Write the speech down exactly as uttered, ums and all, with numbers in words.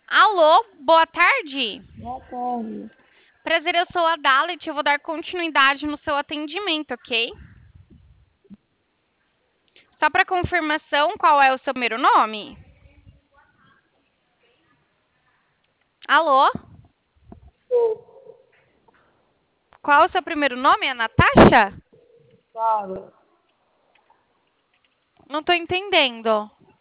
Alô, boa tarde. Boa tarde. Prazer, eu sou a Dalit. Eu vou dar continuidade no seu atendimento, ok? Só para confirmação, qual é o seu primeiro nome? Alô? Qual é o seu primeiro nome? É Natasha? Fala. Não estou entendendo.